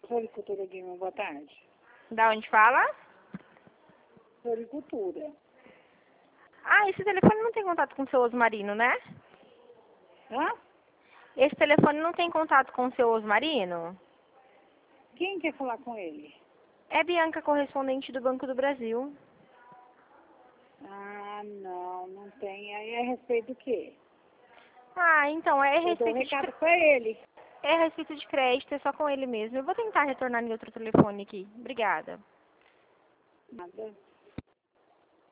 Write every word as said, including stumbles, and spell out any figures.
Floricultura Guima, boa tarde. Da onde fala? Floricultura. Ah, esse telefone não tem contato com o seu Osmarino, né? Hã? Esse telefone não tem contato com o seu Osmarino? Quem quer falar com ele? É Bianca, correspondente do Banco do Brasil. Ah, não, não tem. Aí é a respeito do quê? Ah, então, é a Eu dou um respeito de, recado cre- pra ele. é a respeito de crédito, é só com ele mesmo. Eu vou tentar retornar em outro telefone aqui. Obrigada. Nada.